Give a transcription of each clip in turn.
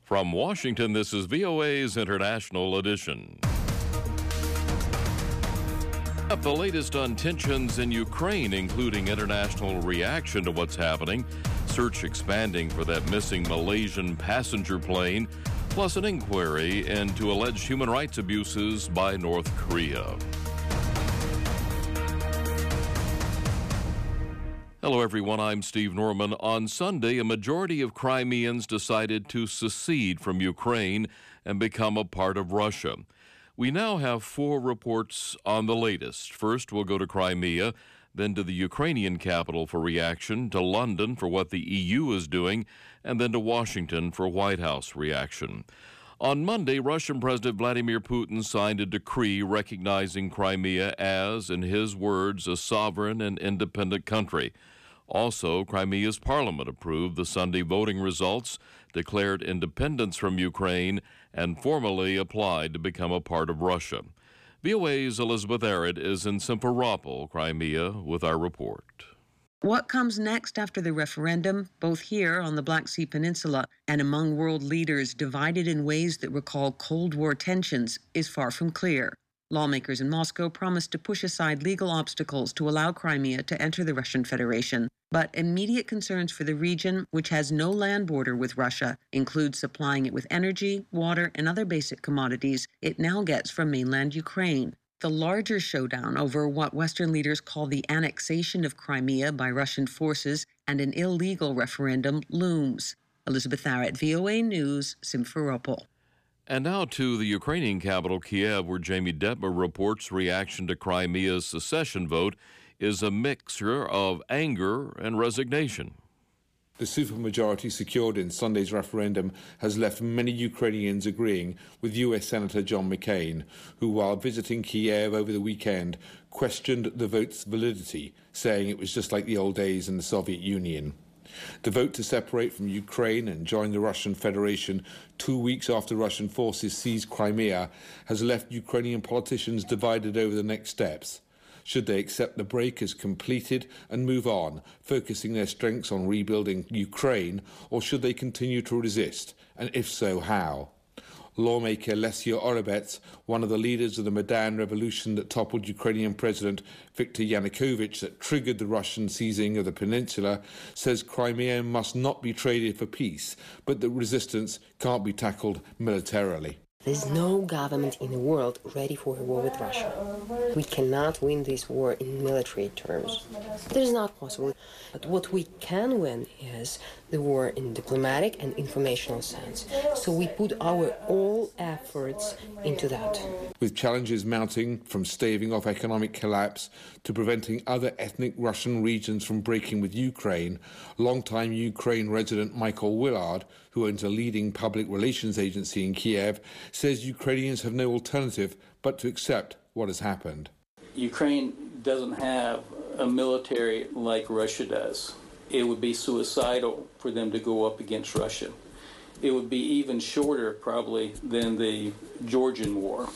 From Washington, this is VOA's International Edition. The latest on tensions in Ukraine, including international reaction to what's happening, search expanding for that missing Malaysian passenger plane, plus an inquiry into alleged human rights abuses by North Korea. Hello, everyone. I'm Steve Norman. On Sunday, a majority of Crimeans decided to secede from Ukraine and become a part of Russia. We now have 4 reports on the latest. First, we'll go to Crimea, then to the Ukrainian capital for reaction, to London for what the EU is doing, and then to Washington for White House reaction. On Monday, Russian President Vladimir Putin signed a decree recognizing Crimea as, in his words, a sovereign and independent country. Also, Crimea's parliament approved the Sunday voting results, declared independence from Ukraine, and formally applied to become a part of Russia. VOA's Elizabeth Arrett is in Simferopol, Crimea, with our report. What comes next after the referendum, both here on the Black Sea Peninsula and among world leaders divided in ways that recall Cold War tensions, is far from clear. Lawmakers in Moscow promised to push aside legal obstacles to allow Crimea to enter the Russian Federation. But immediate concerns for the region, which has no land border with Russia, include supplying it with energy, water, and other basic commodities it now gets from mainland Ukraine. The larger showdown over what Western leaders call the annexation of Crimea by Russian forces and an illegal referendum looms. Elizabeth Arrett, VOA News, Simferopol. And now to the Ukrainian capital, Kiev, where Jamie Detmer reports reaction to Crimea's secession vote is a mixture of anger and resignation. The supermajority secured in Sunday's referendum has left many Ukrainians agreeing with US Senator John McCain, who, while visiting Kiev over the weekend, questioned the vote's validity, saying it was just like the old days in the Soviet Union. The vote to separate from Ukraine and join the Russian Federation 2 weeks after Russian forces seized Crimea has left Ukrainian politicians divided over the next steps. Should they accept the break as completed and move on, focusing their strengths on rebuilding Ukraine, or should they continue to resist, and if so, how? Lawmaker Lesya Orebets, one of the leaders of the Maidan revolution that toppled Ukrainian President Viktor Yanukovych that triggered the Russian seizing of the peninsula, says Crimea must not be traded for peace, but that resistance can't be tackled militarily. There's no government in the world ready for a war with Russia. We cannot win this war in military terms. That is not possible. But what we can win is the war in diplomatic and informational sense. So we put our all efforts into that. With challenges mounting from staving off economic collapse to preventing other ethnic Russian regions from breaking with Ukraine, longtime Ukraine resident Michael Willard, who owns a leading public relations agency in Kiev, says Ukrainians have no alternative but to accept what has happened. Ukraine doesn't have a military like Russia does. It would be suicidal for them to go up against Russia. It would be even shorter, probably, than the Georgian War,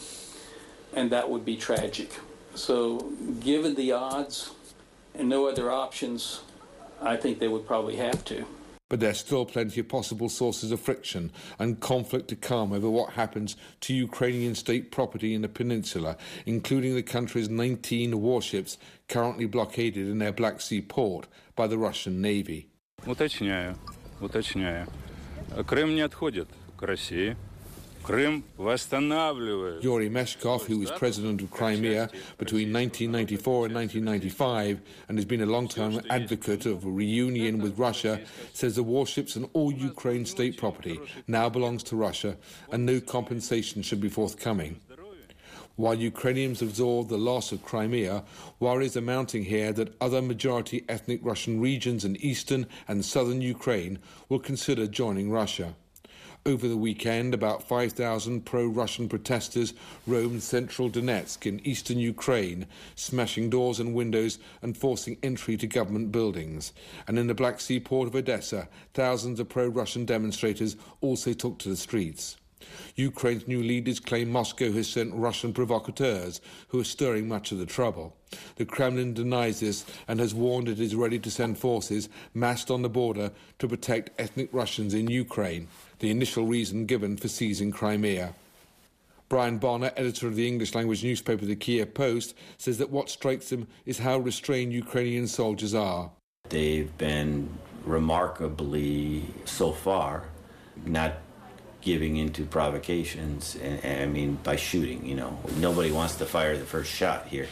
and that would be tragic. So, given the odds and no other options, I think they would probably have to. But there's still plenty of possible sources of friction and conflict to come over what happens to Ukrainian state property in the peninsula, including the country's 19 warships currently blockaded in their Black Sea port by the Russian Navy. Уточняю. Крым не отходит к России. Крым восстанавливает. Yuri Meshkov, who was president of Crimea between 1994 and 1995 and has been a long-time advocate of a reunion with Russia, says the warships and all Ukraine state property now belongs to Russia and no compensation should be forthcoming. While Ukrainians absorb the loss of Crimea, worries are mounting here that other majority ethnic Russian regions in eastern and southern Ukraine will consider joining Russia. Over the weekend, about 5,000 pro-Russian protesters roamed central Donetsk in eastern Ukraine, smashing doors and windows and forcing entry to government buildings. And in the Black Sea port of Odessa, thousands of pro-Russian demonstrators also took to the streets. Ukraine's new leaders claim Moscow has sent Russian provocateurs who are stirring much of the trouble. The Kremlin denies this and has warned it is ready to send forces massed on the border to protect ethnic Russians in Ukraine, the initial reason given for seizing Crimea. Brian Bonner, editor of the English-language newspaper The Kiev Post, says that what strikes him is how restrained Ukrainian soldiers are. They've been remarkably, so far, not giving into provocations, by shooting, Nobody wants to fire the first shot here.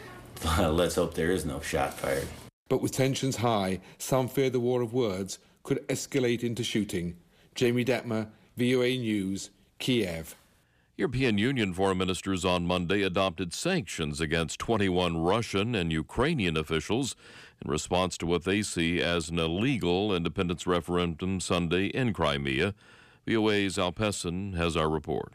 Let's hope there is no shot fired. But with tensions high, some fear the war of words could escalate into shooting. Jamie Detmer, VOA News, Kiev. European Union foreign ministers on Monday adopted sanctions against 21 Russian and Ukrainian officials in response to what they see as an illegal independence referendum Sunday in Crimea. VOA's Al Pessin has our report.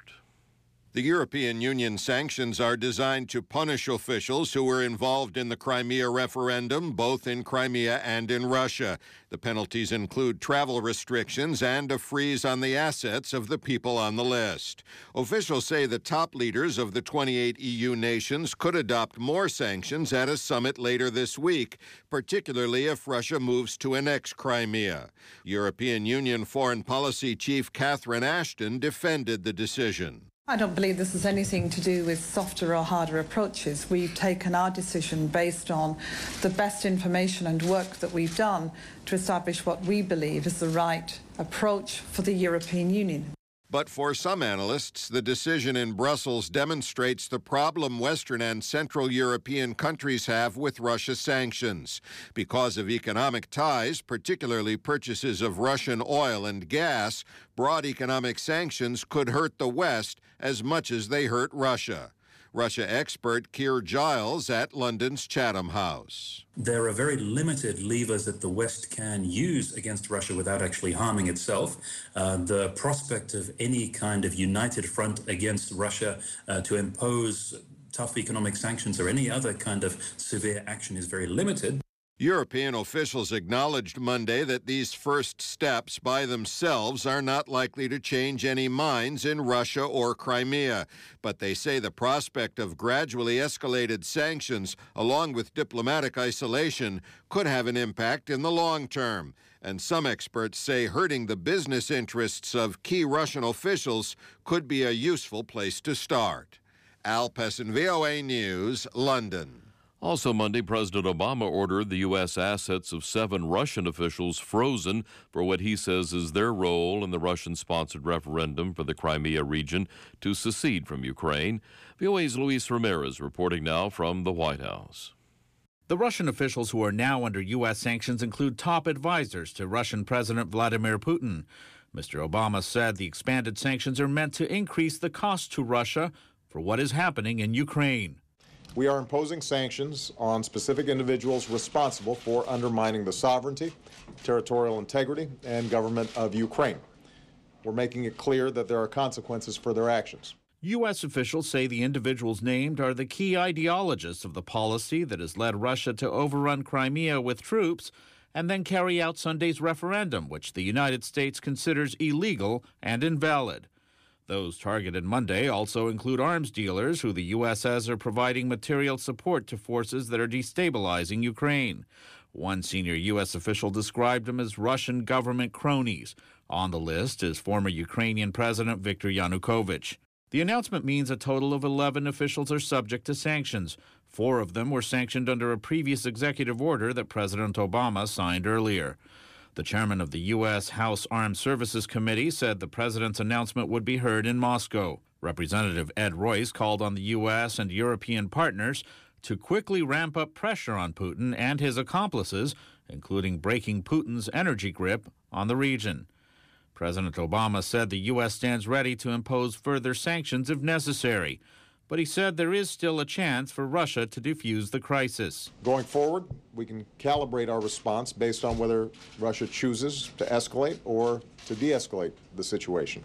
The European Union sanctions are designed to punish officials who were involved in the Crimea referendum, both in Crimea and in Russia. The penalties include travel restrictions and a freeze on the assets of the people on the list. Officials say the top leaders of the 28 EU nations could adopt more sanctions at a summit later this week, particularly if Russia moves to annex Crimea. European Union Foreign Policy Chief Catherine Ashton defended the decision. I don't believe this has anything to do with softer or harder approaches. We've taken our decision based on the best information and work that we've done to establish what we believe is the right approach for the European Union. But for some analysts, the decision in Brussels demonstrates the problem Western and Central European countries have with Russia's sanctions. Because of economic ties, particularly purchases of Russian oil and gas, broad economic sanctions could hurt the West as much as they hurt Russia. Russia expert Keir Giles at London's Chatham House. There are very limited levers that the West can use against Russia without actually harming itself. The prospect of any kind of united front against Russia to impose tough economic sanctions or any other kind of severe action is very limited. European officials acknowledged Monday that these first steps by themselves are not likely to change any minds in Russia or Crimea. But they say the prospect of gradually escalated sanctions, along with diplomatic isolation, could have an impact in the long term. And some experts say hurting the business interests of key Russian officials could be a useful place to start. Al Pessin, VOA News, London. Also Monday, President Obama ordered the U.S. assets of 7 Russian officials frozen for what he says is their role in the Russian-sponsored referendum for the Crimea region to secede from Ukraine. VOA's Luis Ramirez reporting now from the White House. The Russian officials who are now under U.S. sanctions include top advisors to Russian President Vladimir Putin. Mr. Obama said the expanded sanctions are meant to increase the cost to Russia for what is happening in Ukraine. We are imposing sanctions on specific individuals responsible for undermining the sovereignty, territorial integrity, and government of Ukraine. We're making it clear that there are consequences for their actions. U.S. officials say the individuals named are the key ideologists of the policy that has led Russia to overrun Crimea with troops and then carry out Sunday's referendum, which the United States considers illegal and invalid. Those targeted Monday also include arms dealers who the U.S. says are providing material support to forces that are destabilizing Ukraine. One senior U.S. official described them as Russian government cronies. On the list is former Ukrainian President Viktor Yanukovych. The announcement means a total of 11 officials are subject to sanctions. 4 of them were sanctioned under a previous executive order that President Obama signed earlier. The chairman of the U.S. House Armed Services Committee said the president's announcement would be heard in Moscow. Representative Ed Royce called on the U.S. and European partners to quickly ramp up pressure on Putin and his accomplices, including breaking Putin's energy grip on the region. President Obama said the U.S. stands ready to impose further sanctions if necessary, but he said there is still a chance for Russia to defuse the crisis. Going forward, we can calibrate our response based on whether Russia chooses to escalate or to de-escalate the situation.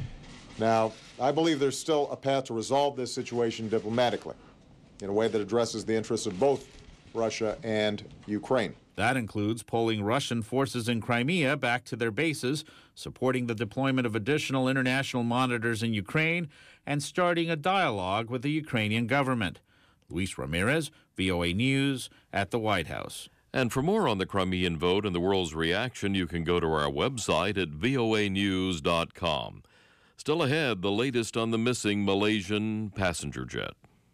Now, I believe there's still a path to resolve this situation diplomatically in a way that addresses the interests of both Russia and Ukraine. That includes pulling Russian forces in Crimea back to their bases, supporting the deployment of additional international monitors in Ukraine, and starting a dialogue with the Ukrainian government. Luis Ramirez, VOA News, at the White House. And for more on the Crimean vote and the world's reaction, you can go to our website at voanews.com. Still ahead, the latest on the missing Malaysian passenger jet.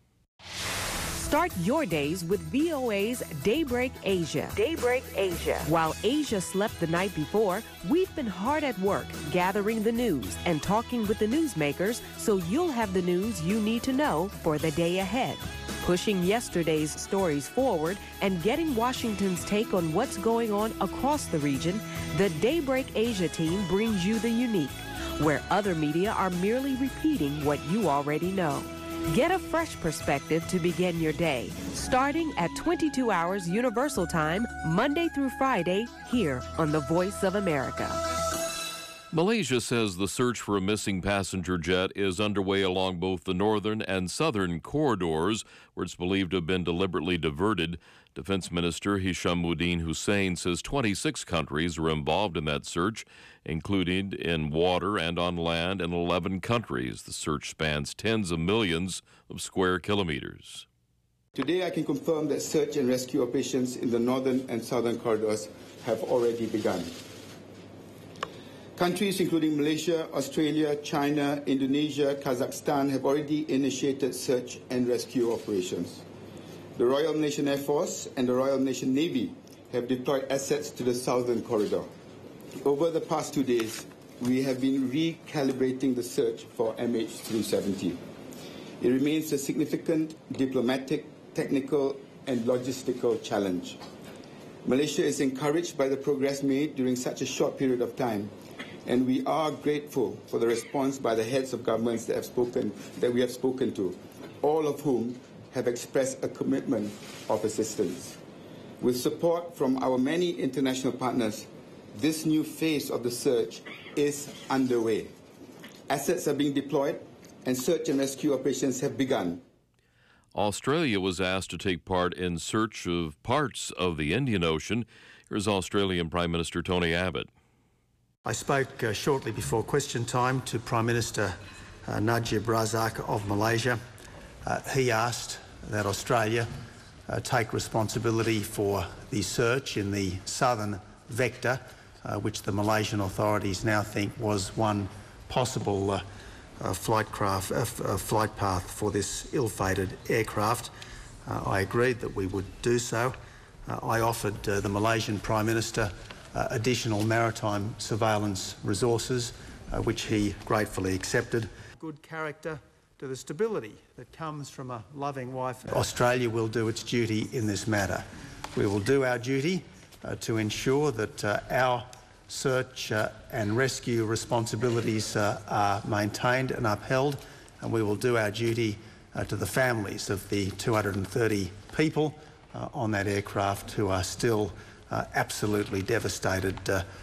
Start your days with VOA's Daybreak Asia. Daybreak Asia. While Asia slept the night before, we've been hard at work gathering the news and talking with the newsmakers so you'll have the news you need to know for the day ahead. Pushing yesterday's stories forward and getting Washington's take on what's going on across the region, the Daybreak Asia team brings you the unique, where other media are merely repeating what you already know. Get a fresh perspective to begin your day, starting at 22 hours Universal Time, Monday through Friday, here on The Voice of America. Malaysia says the search for a missing passenger jet is underway along both the northern and southern corridors, where it's believed to have been deliberately diverted. Defense Minister Hishammuddin Hussein says 26 countries are involved in that search, including in water and on land in 11 countries. The search spans tens of millions of square kilometers. Today I can confirm that search and rescue operations in the northern and southern corridors have already begun. Countries including Malaysia, Australia, China, Indonesia, Kazakhstan have already initiated search and rescue operations. The Royal Malaysian Air Force and the Royal Malaysian Navy have deployed assets to the southern corridor. Over the past 2 days, we have been recalibrating the search for MH370. It remains a significant diplomatic, technical, and logistical challenge. Malaysia is encouraged by the progress made during such a short period of time, and we are grateful for the response by the heads of governments that we have spoken to, all of whom have expressed a commitment of assistance. With support from our many international partners, this new phase of the search is underway. Assets are being deployed and search and rescue operations have begun. Australia was asked to take part in search of parts of the Indian Ocean. Here's Australian Prime Minister Tony Abbott. I spoke shortly before question time to Prime Minister Najib Razak of Malaysia. He asked that Australia take responsibility for the search in the southern vector, which the Malaysian authorities now think was one possible flight path for this ill-fated aircraft. I agreed that we would do so. I offered the Malaysian Prime Minister additional maritime surveillance resources, which he gratefully accepted. Good character to the stability that comes from a loving wife. Australia will do its duty in this matter. We will do our duty to ensure that our search and rescue responsibilities are maintained and upheld, and we will do our duty to the families of the 230 people on that aircraft who are still absolutely devastated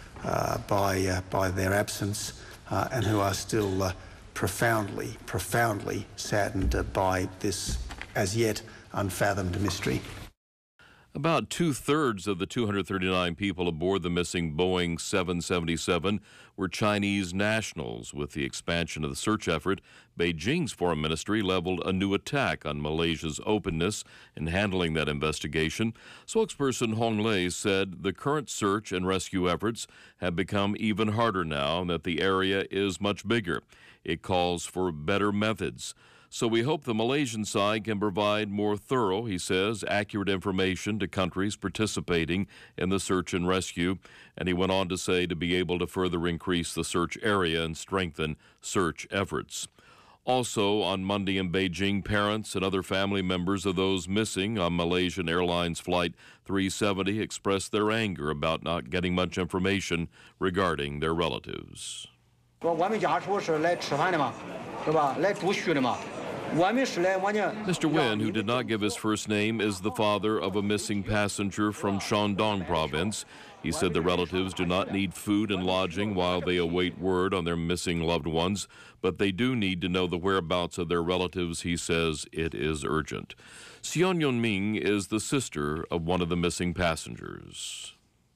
by their absence and who are still profoundly saddened by this as yet unfathomed mystery. About two-thirds of the 239 people aboard the missing Boeing 777 were Chinese nationals. With the expansion of the search effort, Beijing's foreign ministry leveled a new attack on Malaysia's openness in handling that investigation. Spokesperson Hong Lei said the current search and rescue efforts have become even harder now and that the area is much bigger. It calls for better methods. So we hope the Malaysian side can provide more thorough, he says, accurate information to countries participating in the search and rescue. And he went on to say to be able to further increase the search area and strengthen search efforts. Also on Monday in Beijing, parents and other family members of those missing on Malaysian Airlines Flight 370 expressed their anger about not getting much information regarding their relatives. 我们家属是来吃饭的嘛，对吧？来住宿的嘛。 Mr. Wen, who did not give his first name, is the father of a missing passenger from Shandong province. He said the relatives do not need food and lodging while they await word on their missing loved ones, but they do need to know the whereabouts of their relatives. He says it is urgent. Xion Yunming is the sister of one of the missing passengers.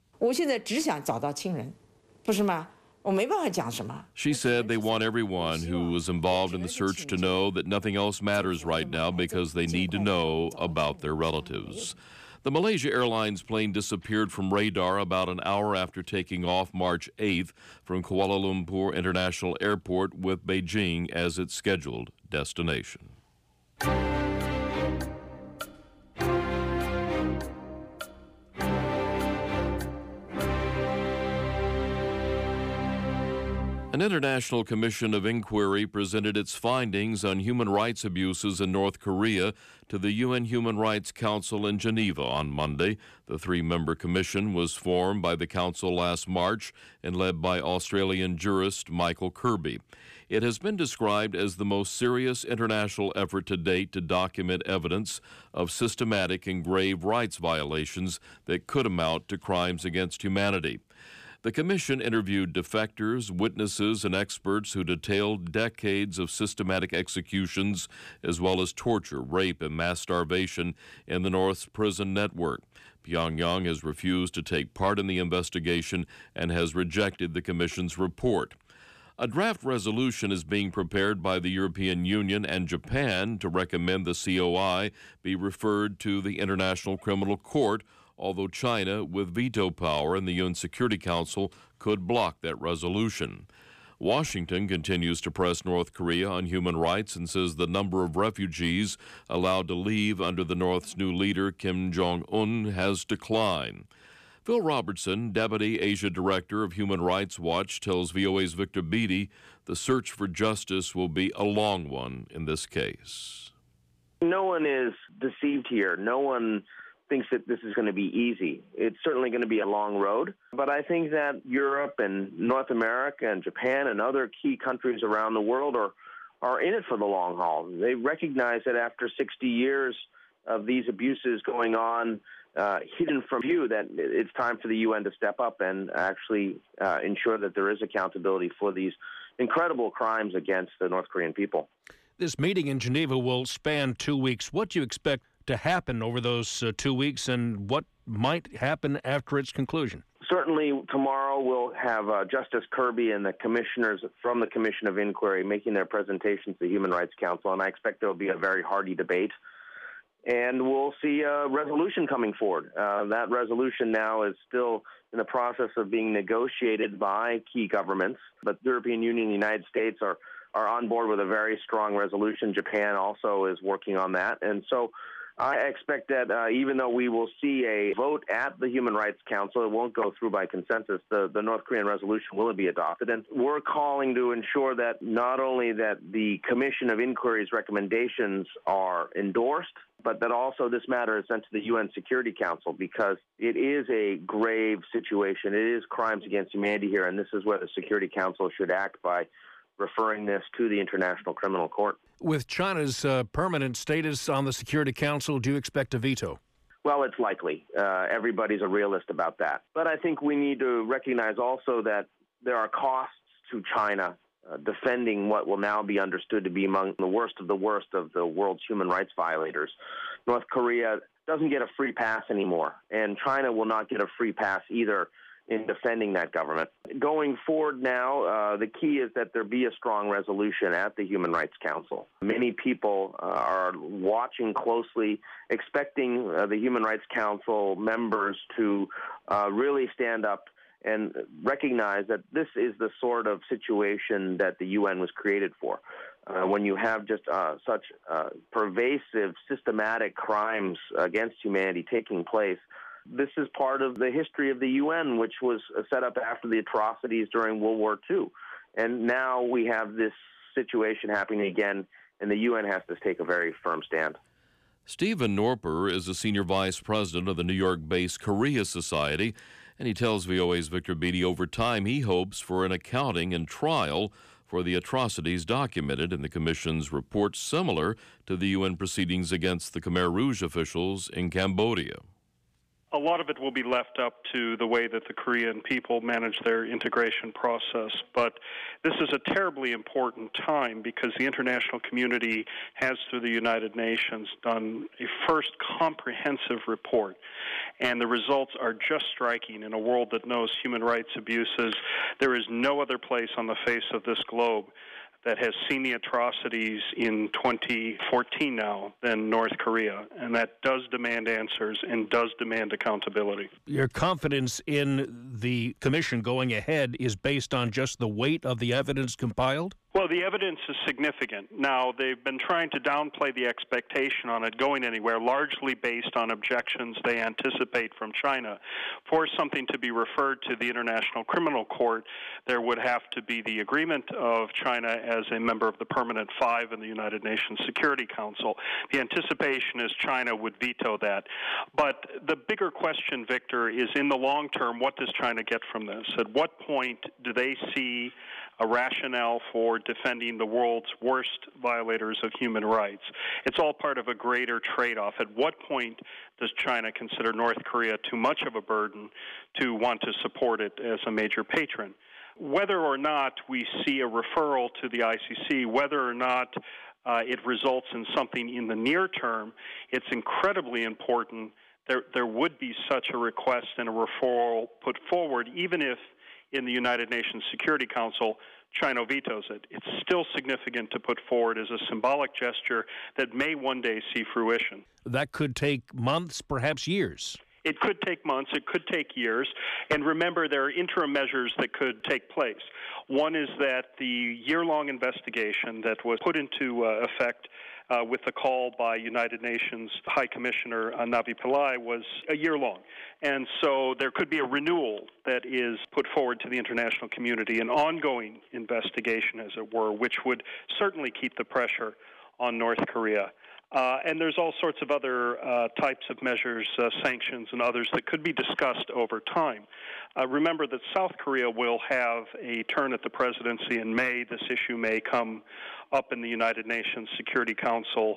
She said they want everyone who was involved in the search to know that nothing else matters right now because they need to know about their relatives. The Malaysia Airlines plane disappeared from radar about an hour after taking off March 8th from Kuala Lumpur International Airport with Beijing as its scheduled destination. An international commission of inquiry presented its findings on human rights abuses in North Korea to the UN Human Rights Council in Geneva on Monday. The three-member commission was formed by the Council last March and led by Australian jurist Michael Kirby. It has been described as the most serious international effort to date to document evidence of systematic and grave rights violations that could amount to crimes against humanity. The commission interviewed defectors, witnesses, and experts who detailed decades of systematic executions as well as torture, rape, and mass starvation in the North's prison network. Pyongyang has refused to take part in the investigation and has rejected the commission's report. A draft resolution is being prepared by the European Union and Japan to recommend the COI be referred to the International Criminal Court, although China, with veto power in the UN Security Council, could block that resolution. Washington continues to press North Korea on human rights and says the number of refugees allowed to leave under the North's new leader, Kim Jong-un, has declined. Phil Robertson, Deputy Asia Director of Human Rights Watch, tells VOA's Victor Beattie the search for justice will be a long one in this case. No one is deceived here. No one thinks that this is going to be easy. It's certainly going to be a long road, but I think that Europe and North America and Japan and other key countries around the world are in it for the long haul. They recognize that after 60 years of these abuses going on, hidden from view, that it's time for the UN to step up and actually ensure that there is accountability for these incredible crimes against the North Korean people. This meeting in Geneva will span 2 weeks. What do you expect to happen over those 2 weeks, and what might happen after its conclusion? Certainly tomorrow we'll have Justice Kirby and the commissioners from the Commission of Inquiry making their presentations to the Human Rights Council, and I expect there will be a very hearty debate. And we'll see a resolution coming forward. That resolution now is still in the process of being negotiated by key governments, but the European Union and the United States are on board with a very strong resolution. Japan also is working on that. And so I expect that even though we will see a vote at the Human Rights Council, it won't go through by consensus. The North Korean resolution will be adopted. And we're calling to ensure that not only that the Commission of Inquiry's recommendations are endorsed, but that also this matter is sent to the UN Security Council, because it is a grave situation. It is crimes against humanity here, and this is where the Security Council should act by referring this to the International Criminal Court. With China's permanent status on the Security Council, do you expect a veto? Well, it's likely. Everybody's a realist about that. But I think we need to recognize also that there are costs to China defending what will now be understood to be among the worst of the world's human rights violators. North Korea doesn't get a free pass anymore, and China will not get a free pass either in defending that government. Going forward now, the key is that there be a strong resolution at the Human Rights Council. Many people are watching closely, expecting the Human Rights Council members to really stand up and recognize that this is the sort of situation that the UN was created for. When you have just such pervasive, systematic crimes against humanity taking place, this is part of the history of the UN, which was set up after the atrocities during World War II. And now we have this situation happening again, and the UN has to take a very firm stand. Stephen Norper is the senior vice president of the New York-based Korea Society, and he tells VOA's Victor Beattie over time he hopes for an accounting and trial for the atrocities documented in the Commission's report, similar to the UN proceedings against the Khmer Rouge officials in Cambodia. A lot of it will be left up to the way that the Korean people manage their integration process. But this is a terribly important time because the international community has, through the United Nations, done a first comprehensive report. And the results are just striking. In a world that knows human rights abuses, there is no other place on the face of this globe that has seen the atrocities in 2014 now than North Korea. And that does demand answers and does demand accountability. Your confidence in the commission going ahead is based on just the weight of the evidence compiled? Well, the evidence is significant. Now, they've been trying to downplay the expectation on it going anywhere, largely based on objections they anticipate from China. For something to be referred to the International Criminal Court, there would have to be the agreement of China as a member of the Permanent Five in the United Nations Security Council. The anticipation is China would veto that. But the bigger question, Victor, is in the long term, what does China get from this? At what point do they see a rationale for defending the world's worst violators of human rights? It's all part of a greater trade-off. At what point does China consider North Korea too much of a burden to want to support it as a major patron? Whether or not we see a referral to the ICC, whether or not it results in something in the near term, it's incredibly important there would be such a request and a referral put forward, even if in the United Nations Security Council, China vetoes it. It's still significant to put forward as a symbolic gesture that may one day see fruition. That could take months, perhaps years. It could take months, it could take years, and remember there are interim measures that could take place. One is that the year-long investigation that was put into effect with the call by United Nations High Commissioner Navi Pillay was a year long. And so there could be a renewal that is put forward to the international community, an ongoing investigation, as it were, which would certainly keep the pressure on North Korea. And there's all sorts of other types of measures, sanctions and others that could be discussed over time. Remember that South Korea will have a turn at the presidency in May. This issue may come up in the United Nations Security Council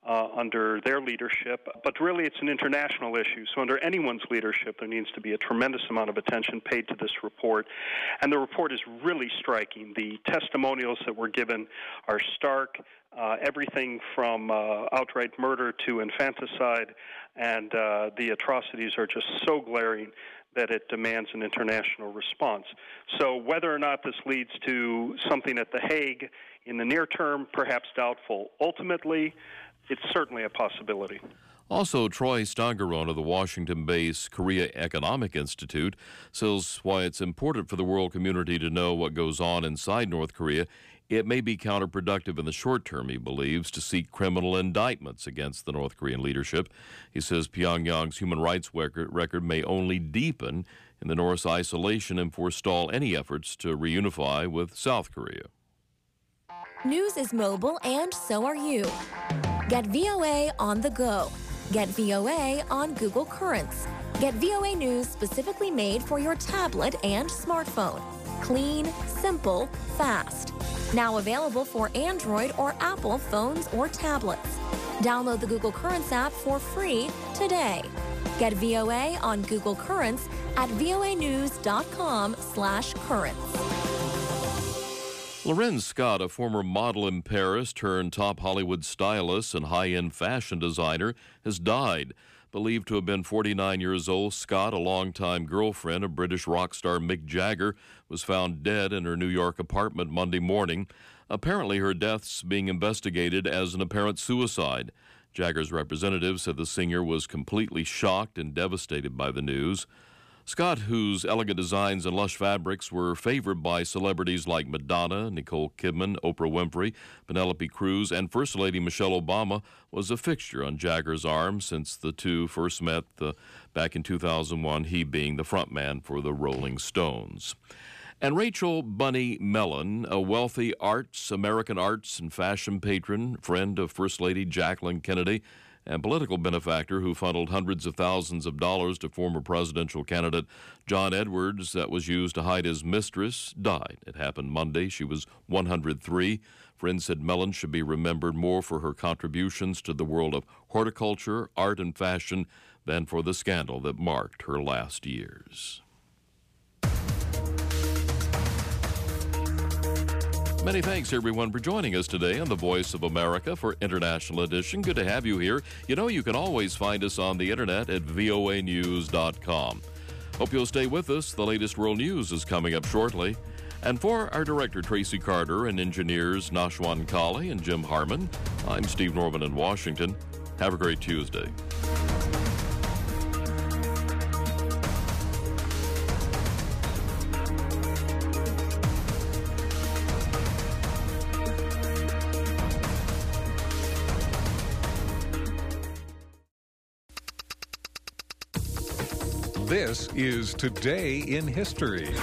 under their leadership, but really it's an international issue. So under anyone's leadership, there needs to be a tremendous amount of attention paid to this report. And the report is really striking. The testimonials that were given are stark, everything from outright murder to infanticide, and the atrocities are just so glaring that it demands an international response. So whether or not this leads to something at The Hague in the near term, perhaps doubtful. Ultimately, it's certainly a possibility. Also, Troy Stangerone of the Washington-based Korea Economic Institute says why it's important for the world community to know what goes on inside North Korea. It may be counterproductive in the short term, he believes, to seek criminal indictments against the North Korean leadership. He says Pyongyang's human rights record may only deepen in the North's isolation and forestall any efforts to reunify with South Korea. News is mobile, and so are you. Get VOA on the go. Get VOA on Google Currents. Get VOA News specifically made for your tablet and smartphone. Clean, simple, fast. Now available for Android or Apple phones or tablets. Download the Google Currents app for free today. Get VOA on Google Currents at voanews.com/currents. Lorenz Scott, a former model in Paris turned top Hollywood stylist and high-end fashion designer, has died. Believed to have been 49 years old, Scott, a longtime girlfriend of British rock star Mick Jagger, was found dead in her New York apartment Monday morning. Apparently, her death's being investigated as an apparent suicide. Jagger's representative said the singer was completely shocked and devastated by the news. Scott, whose elegant designs and lush fabrics were favored by celebrities like Madonna, Nicole Kidman, Oprah Winfrey, Penelope Cruz, and First Lady Michelle Obama, was a fixture on Jagger's arm since the two first met back in 2001, he being the frontman for the Rolling Stones. And Rachel Bunny Mellon, a wealthy American arts and fashion patron, friend of First Lady Jacqueline Kennedy, and political benefactor who funneled hundreds of thousands of dollars to former presidential candidate John Edwards that was used to hide his mistress, died. It happened Monday. She was 103. Friends said Mellon should be remembered more for her contributions to the world of horticulture, art, and fashion than for the scandal that marked her last years. Many thanks, everyone, for joining us today on the Voice of America for International Edition. Good to have you here. You know, you can always find us on the internet at voanews.com. Hope you'll stay with us. The latest world news is coming up shortly. And for our director, Tracy Carter, and engineers Nashwan Kali and Jim Harmon, I'm Steve Norman in Washington. Have a great Tuesday. This is Today in History.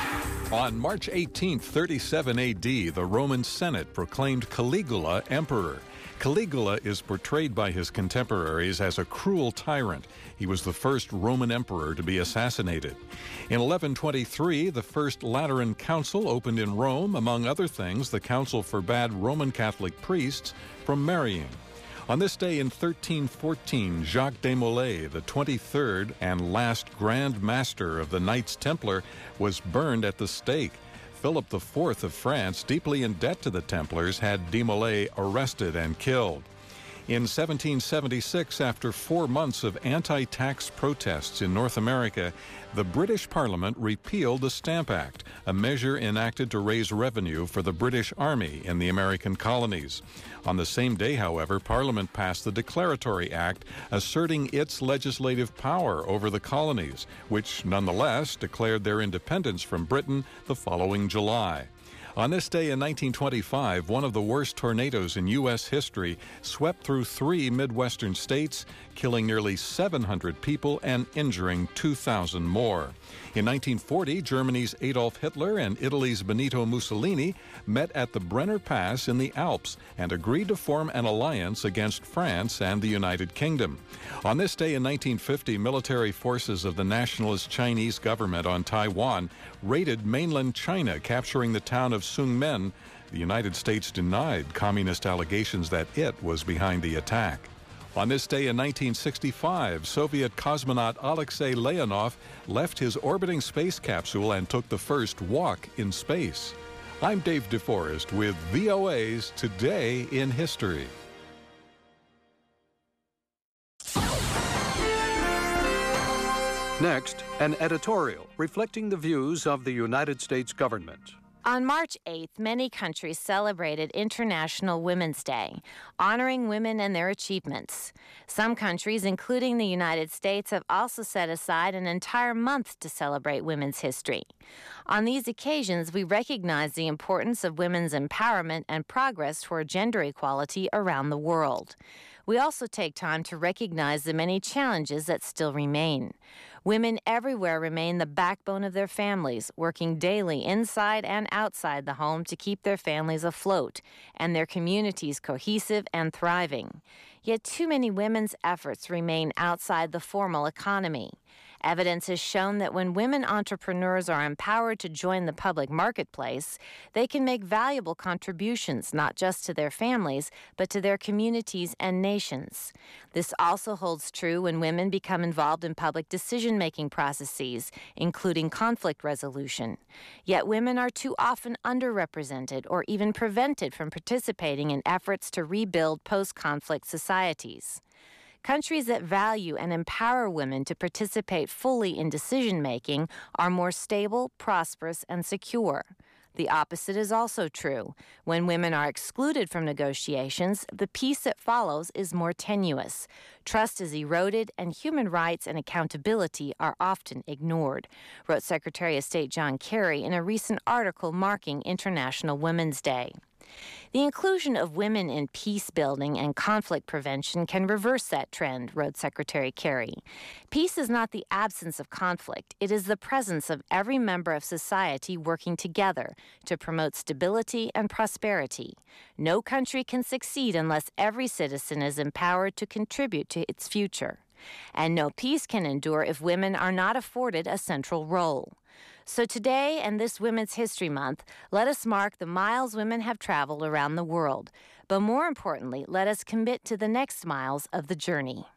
On March 18, 37 AD, the Roman Senate proclaimed Caligula emperor. Caligula is portrayed by his contemporaries as a cruel tyrant. He was the first Roman emperor to be assassinated. In 1123, the First Lateran Council opened in Rome. Among other things, the council forbade Roman Catholic priests from marrying. On this day in 1314, Jacques de Molay, the 23rd and last Grand Master of the Knights Templar, was burned at the stake. Philip IV of France, deeply in debt to the Templars, had de Molay arrested and killed. In 1776, after 4 months of anti-tax protests in North America, the British Parliament repealed the Stamp Act, a measure enacted to raise revenue for the British Army in the American colonies. On the same day, however, Parliament passed the Declaratory Act, asserting its legislative power over the colonies, which nonetheless declared their independence from Britain the following July. On this day in 1925, one of the worst tornadoes in U.S. history swept through 3 Midwestern states, killing nearly 700 people and injuring 2,000 more. In 1940, Germany's Adolf Hitler and Italy's Benito Mussolini met at the Brenner Pass in the Alps and agreed to form an alliance against France and the United Kingdom. On this day in 1950, military forces of the nationalist Chinese government on Taiwan raided mainland China, capturing the town of Sungmen. The United States denied communist allegations that it was behind the attack. On this day in 1965, Soviet cosmonaut Alexei Leonov left his orbiting space capsule and took the first walk in space. I'm Dave DeForest with VOA's Today in History. Next, an editorial reflecting the views of the United States government. On March 8th, many countries celebrated International Women's Day, honoring women and their achievements. Some countries, including the United States, have also set aside an entire month to celebrate women's history. On these occasions, we recognize the importance of women's empowerment and progress toward gender equality around the world. We also take time to recognize the many challenges that still remain. Women everywhere remain the backbone of their families, working daily inside and outside the home to keep their families afloat and their communities cohesive and thriving. Yet too many women's efforts remain outside the formal economy. Evidence has shown that when women entrepreneurs are empowered to join the public marketplace, they can make valuable contributions not just to their families, but to their communities and nations. This also holds true when women become involved in public decision-making processes, including conflict resolution. Yet women are too often underrepresented or even prevented from participating in efforts to rebuild post-conflict societies. Countries that value and empower women to participate fully in decision-making are more stable, prosperous, and secure. The opposite is also true. When women are excluded from negotiations, the peace that follows is more tenuous. Trust is eroded, and human rights and accountability are often ignored, wrote Secretary of State John Kerry in a recent article marking International Women's Day. The inclusion of women in peace building and conflict prevention can reverse that trend, wrote Secretary Kerry. Peace is not the absence of conflict. It is the presence of every member of society working together to promote stability and prosperity. No country can succeed unless every citizen is empowered to contribute to its future. And no peace can endure if women are not afforded a central role. So today and this Women's History Month, let us mark the miles women have traveled around the world. But more importantly, let us commit to the next miles of the journey.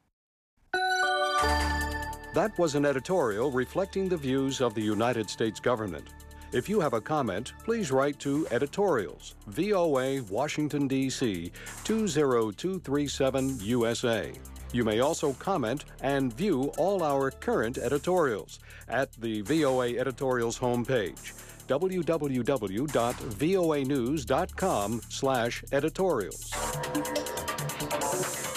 That was an editorial reflecting the views of the United States government. If you have a comment, please write to Editorials, VOA, Washington, D.C., 20237 USA. You may also comment and view all our current editorials at the VOA Editorials homepage, www.voanews.com/editorials.